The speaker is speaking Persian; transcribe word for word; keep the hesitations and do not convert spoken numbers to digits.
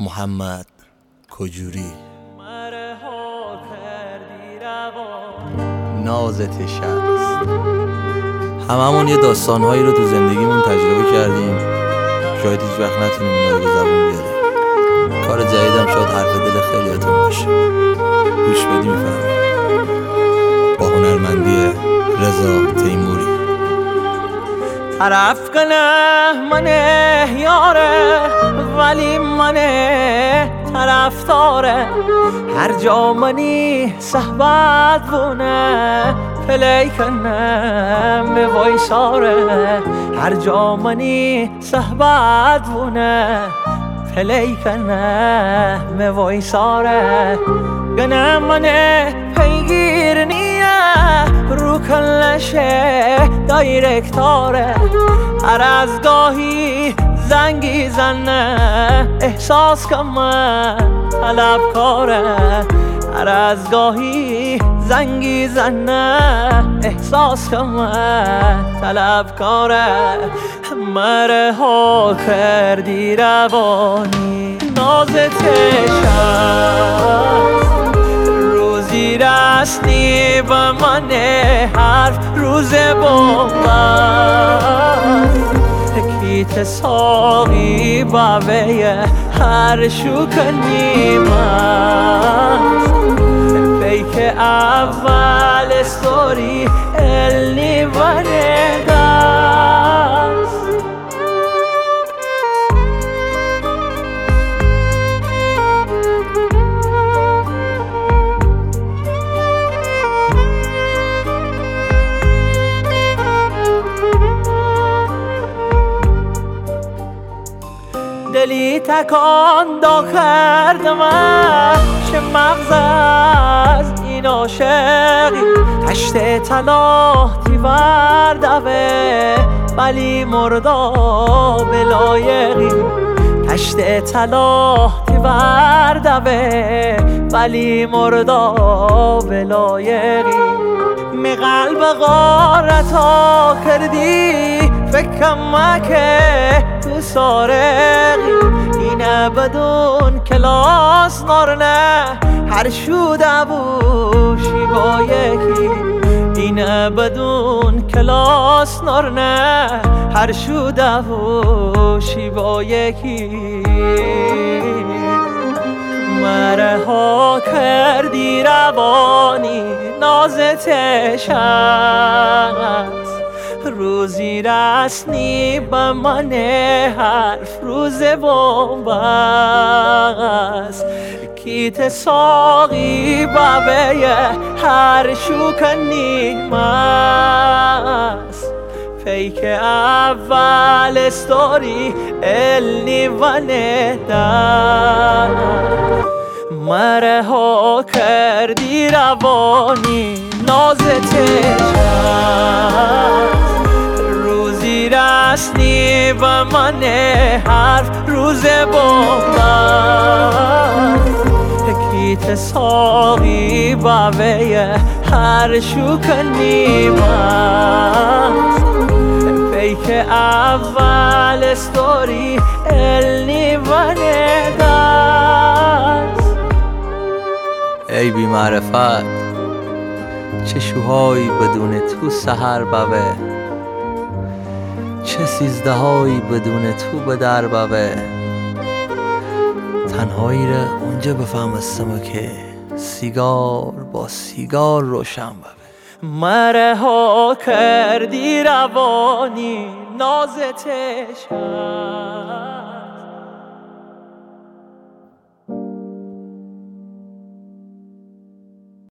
محمد کجوری نازت شست. هممون یه داستانهایی رو تو زندگیمون تجربه کردیم، شاید هیچ وقت نتونیم اونا رو به زبون بیاریم. کار جدیدم شاید حرف دل خیلیاتون باشه، گوش بدی میفهمی. با هنرمندی رضا تیموری. طرف کنه منه یاره ولی منه طرف داره، هر جا منی صحبت بونه پلی کنه به وایساره، هر جا منی صحبت بونه پلی کنه به وایساره. گنه منه پیگیر نیه رو کلشه دایرکتاره، هر از گاهی زنگی زنه احساس کن من طلب کاره، هر از گاهی زنگی زنه احساس کن من طلب کاره. مره ها کردی روانی نازت شست، روزی رسنی به من حرف روز بومد، کیت ساقی بابه هر شکنی من پیک اول استوری النی ونه دست. دلی تکان دا کردم چه مغز از این عاشقی، هشت طلا تیورده ولی مردا بلایقی، هشت طلا تیورده ولی مردا بلایقی. می قلب غارتا کردی فکرم که تو سارقی، اینه بدون کلاس نارنه هر شوده بوشی با یکی، اینه بدون کلاس نارنه هر شوده بوشی با یکی. مره ها کردی روانی نازت شست، روزی رسنی به من حرف روز بومبست، کیت ساقی بابه هر شکنی مست پیک اول استوری النی ونه دست. مره ها کردی روانی نازت شست، روزی رسنی به من حرف روز بومبست، کیت ساقی بابه هر شکنی مست پیک اول استوری النی ونه دست. ای بی معرفت چه شوهایی بدون تو سحر بوه، چه سیزده هایی بدون تو به در بوه، تنهایی را اونجا بفهمستم که سیگار با سیگار روشن بوه. مره ها کردی روانی نازت شست.